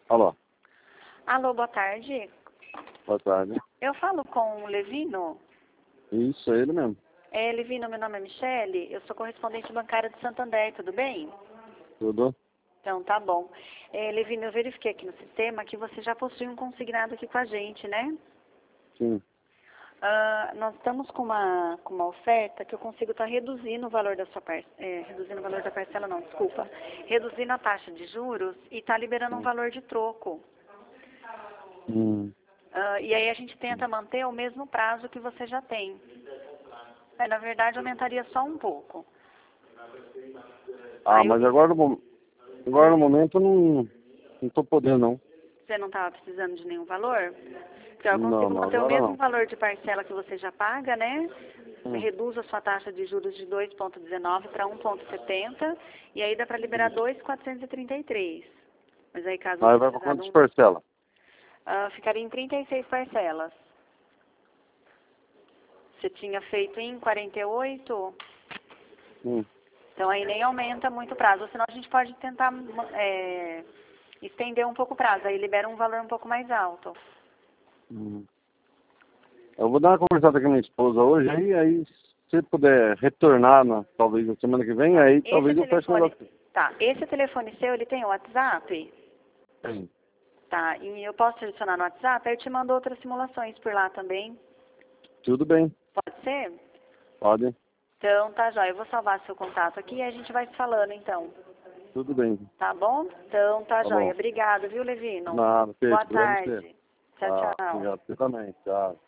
Alô, Alô, boa tarde. boa tarde. Eu falo com o Levino. Isso, é ele mesmo. Levino, meu nome é Michele. Eu sou correspondente bancária de Santander, tudo bem? Tudo? Então, tá bom. Levino, eu verifiquei aqui no sistema que você já possui um consignado aqui com a gente, né? Sim. Nós estamos com uma oferta que eu consigo estar reduzindo o valor da sua reduzindo o valor da parcela, não, desculpa. Reduzindo a taxa de juros e está liberando um valor de troco. E aí a gente tenta manter o mesmo prazo que você já tem. Na verdade, aumentaria só um pouco. Mas agora no momento eu não tô podendo, não. Você não estava precisando de nenhum valor? Então, eu Não, consigo não, manter o agora mesmo não. valor de parcela que você já paga, né? Reduz a sua taxa de juros de 2,19 para 1,70 e aí dá para liberar 2,433. Mas aí caso Aí você vai pra precisar de quantas parcelas? ficaria em 36 parcelas. Você tinha feito em 48, então aí nem aumenta muito o prazo. Senão a gente pode tentar estender um pouco o prazo, aí libera um valor um pouco mais alto. Eu vou dar uma conversada com a minha esposa hoje, aí se você puder retornar, talvez na semana que vem, aí talvez eu feche o negócio. Tá, esse telefone seu, ele tem o WhatsApp? Tem. Tá, e eu posso te adicionar no WhatsApp? Aí eu te mando outras simulações por lá também. Tudo bem. Pode ser? Pode. Então, tá, jóia. Eu vou salvar seu contato aqui e a gente vai se falando, então. Tudo bem. Tá bom? Então, tá, Tá jóia. bom. Obrigada, viu, Levino? Nada, Boa obrigado a você. tarde. Tchau, tchau. Obrigado, você também. Tchau.